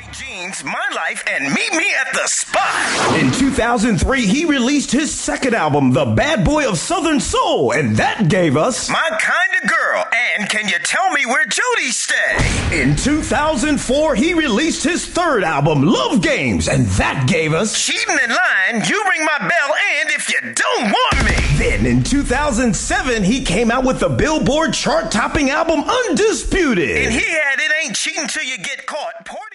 Jeans, My Life, and Meet Me at the Spot. In 2003, he released his second album, The Bad Boy of Southern Soul, and that gave us My Kinda Girl and Can You Tell Me Where Jody Stay? In 2004, he released his third album, Love Games, and that gave us Cheating in Line, You Ring My Bell, and If You Don't Want Me. Then in 2007, he came out with the Billboard chart-topping album, Undisputed. And he had It Ain't Cheating Till You Get Caught.